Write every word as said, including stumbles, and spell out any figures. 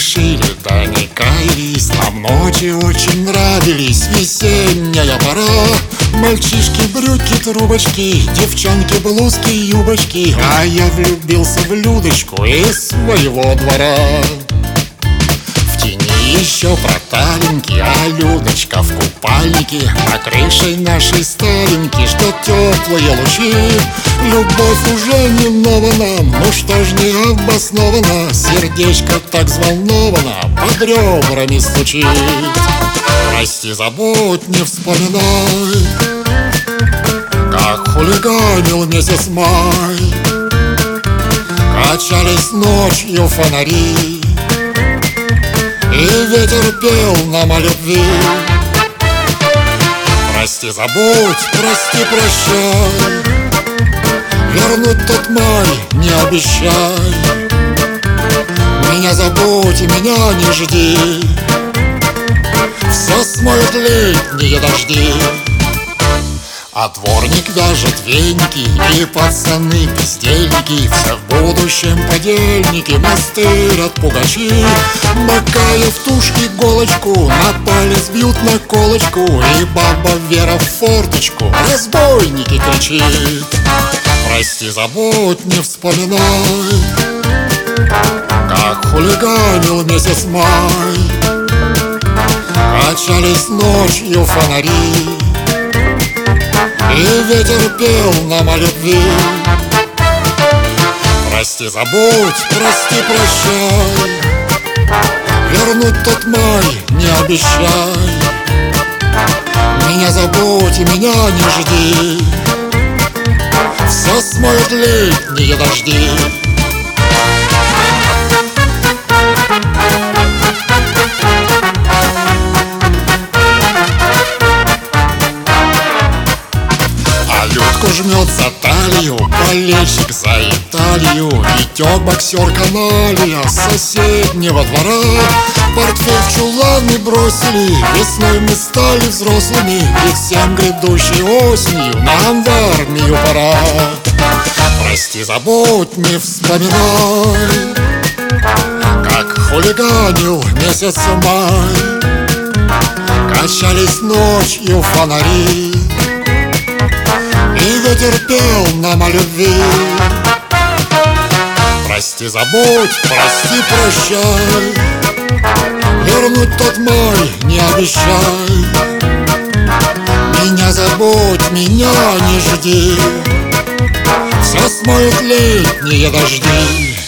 грешили, да не каялись. Нам ночи очень нравились, весенняя пора. Мальчишки, брюки, трубочки, девчонки, блузки, юбочки. А я влюбился в Людочку из своего двора. В тени еще проталинки, а Людочка в купальнике. На крыше нашей старенький ждет теплые лучи. Любовь уже не нова нам, ну что ж не обосновано. Сердечко так взволновано, под ребрами стучит. Прости, забудь, не вспоминай, как хулиганил месяц май. Качались ночью фонари, и ветер пел нам о любви. Прости, забудь, прости, прощай, вернуть тот май не обещай. Меня забудь и меня не жди, все смоют летние дожди. А дворник вяжет веники, и пацаны бездельники. Все в будущем подельники, мастырят пугачи. Макаев тушь иголочку, на палец бьют на колочку. И баба Вера в форточку разбойники кричит. Прости, забудь, не вспоминай, как хулиганил месяц май. Качались ночью фонари, и ветер пел нам о любви. Прости, забудь, прости, прощай, вернуть тот май не обещай. Меня забудь и меня не жди, все смоют летние дожди. Людку жмет за талию болельщик за Италию. Витек боксер каналия с соседнего двора. Портфель в чуланы бросили, весной мы стали взрослыми. Ведь всем грядущей осенью нам в армию пора. Прости, забудь, не вспоминай, как хулиганил месяц май. Качались ночью фонари, и ветер пел нам о любви. Прости, забудь, прости, прощай, вернуть тот май не обещай. Меня забудь, меня не жди, все смоют летние дожди.